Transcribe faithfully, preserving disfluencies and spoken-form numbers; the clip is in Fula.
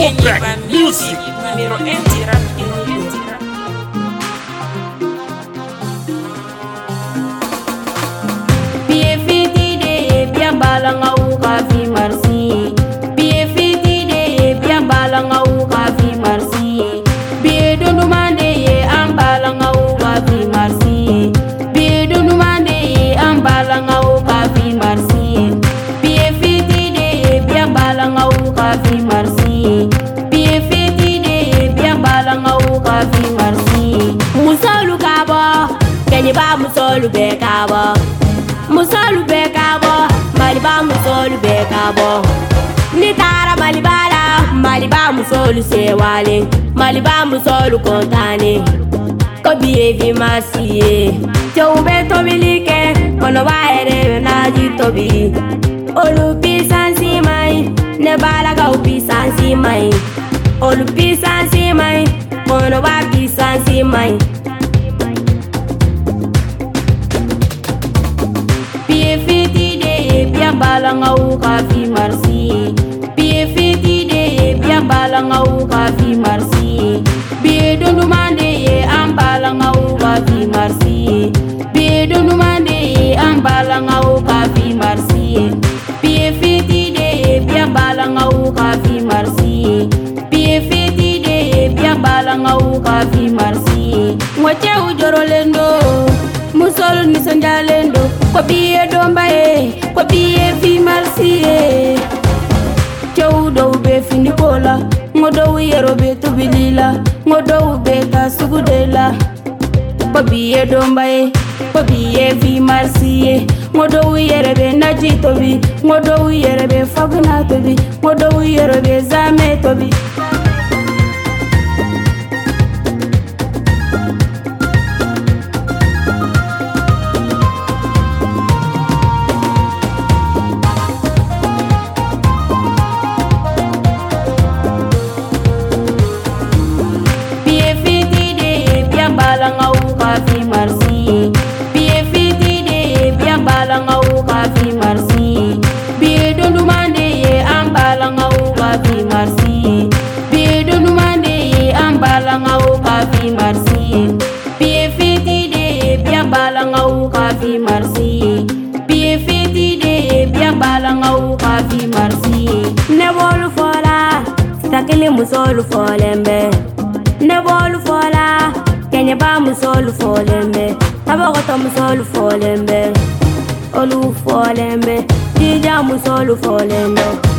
Kopek Music. Numero Entira, Entira. Pie fiti de bien balanga u kafi marsi. Pie fiti de bien balanga u kafi marsi. Pie dundu mande ye am balanga u kafi marsi. Pie dundu mande ye am balanga u kafi marsi. Pie fiti de bien balanga u kafi marsi. Pie fiti de bien balanga u kafi marsi. Musolu kabo, kenyi ba musolu be kabo. Musolu be kabo, maliba musolu be kabo. Ni tara malibala, maliba musolu sewale, maliba musolu kontane. Kobi evi masiye, joube tobilike, kono ba ere naji tobi. Olupi sansi mai, ne balaga upi sansi mai. Olupi sansi mai, kono ba pi sansi mai. Pie fiti de bien balanga u kafi marsi. Pie fiti de bien balanga u kafi marsi. Bie dundu mande ye am balanga u kafi marsi. Bie dundu mande ye am balanga u kafi marsi. Pie fiti de bien balanga u kafi marsi. Pie fiti de bien balanga u kafi marsi. Ngoche u jorolendo, musolu nisonjalendo. Kwa biye domba e, kwa biye fi marsi e. Choudo ube finikola, ngodo uyero be tubilila, ngodo ube kasugudela. Kwa biye domba e, kwa biye fi marsi e. Ngodo uyere be naji tobi, ngodo uyere be faguna tobi, ngodo uyere be zame tobi. Balanga u kafi marsi. Pie fiti de bien balanga u kafi marsi. Bie dundu mande ye am balanga u kafi marsi. Bie dundu mande ye am balanga u kafi marsi. Pie fiti de bien balanga u kafi marsi. Pie fiti de bien balanga u kafi marsi. Ne bolu fola, stakili musolu folembe. Ne bolu fola, kenye ba musolu folembe, tabagoto musolu folembe, olu folembe, dija musolu folembe.